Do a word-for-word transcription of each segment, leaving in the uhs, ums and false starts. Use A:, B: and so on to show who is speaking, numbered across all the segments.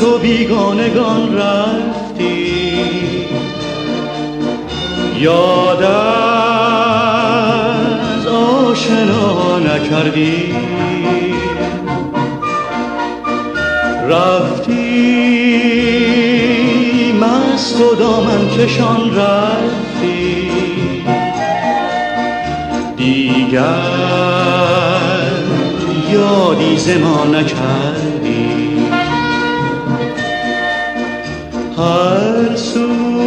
A: تو بیگانگان رفتی، یاد از آشنا نکردی، رفتی مست و دامن کشان رفتی، دیگر یادی ز ما نکردی. هر سو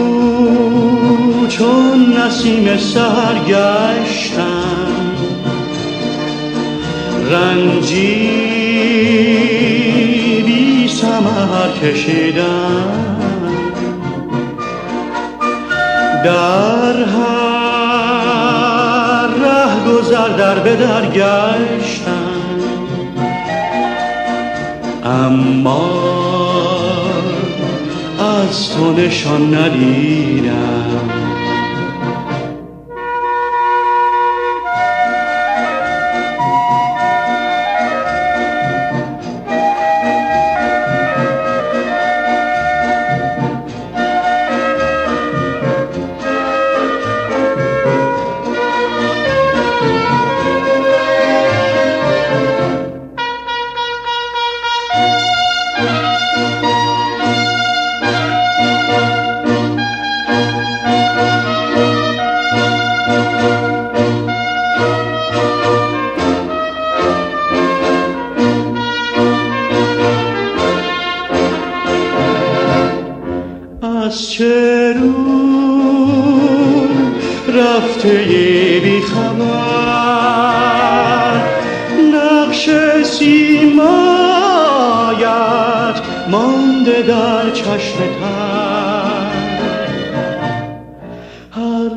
A: چون نسیم سحر گشتم، رنجی بی ثمر کشیدم، در هر ره گذر در به در گشتم، اما از تو نشان ندیدم. از چه رو رفته بی خبر، نقش سیمایت مانده در چشم تر، هر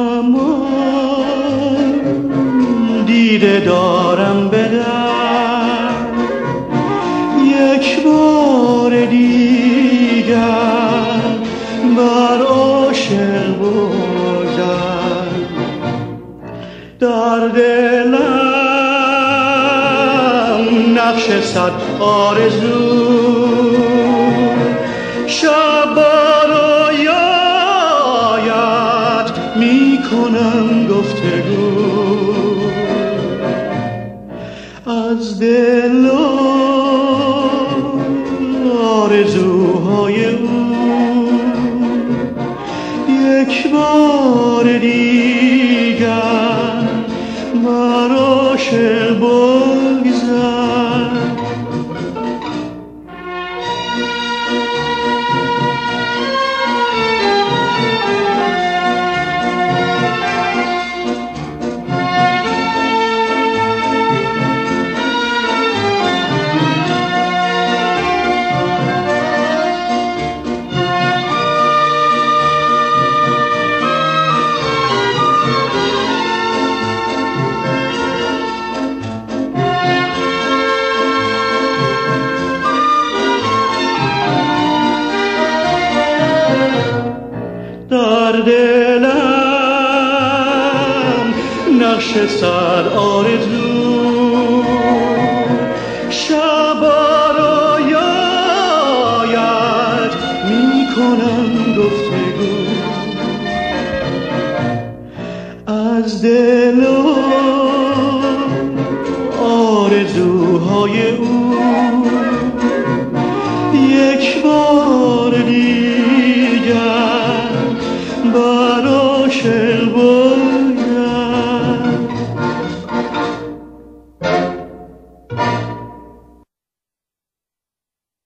A: زمان دیده دارم به در، یک بار دیگر بر عاشق بگذر. در دلم نقش صد آرزو، شب برایت می کنم گفتگو، از دل آرزوهای او یک بار دیگر بر عاشق بگذر. در دلم نقش صد آرزو، شب برایت می کنم گفتگو، از دل آرزوهای او یک بار دیگر بر عاشق